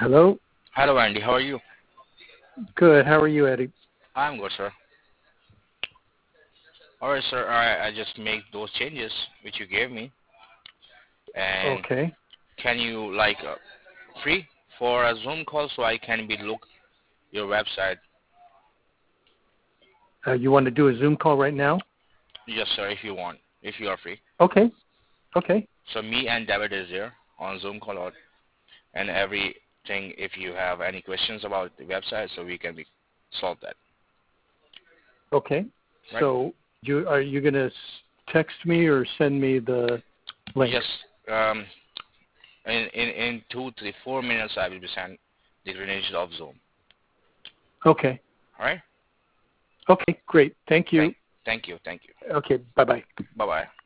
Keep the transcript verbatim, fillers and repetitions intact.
Hello? Hello, Andy. How are you? Good. How are you, Eddie? I'm good, sir. All right, sir. I, I just make those changes which you gave me. And Okay. can you like uh, free for a Zoom call so I can be look your website? Uh, you want to do a Zoom call right now? Yes, sir. If you want, if you are free. Okay. Okay. So me and David is here on Zoom call out and everything. If you have any questions about the website, so we can be solve that. Okay. Right? So you are you going to text me or send me the link? Yes. Um. In in in two, three, four minutes, I will be send the credentials of Zoom. Okay. All right. Okay. Great. Thank you. Thank thank you. Thank you. Okay. Bye-bye. Bye bye.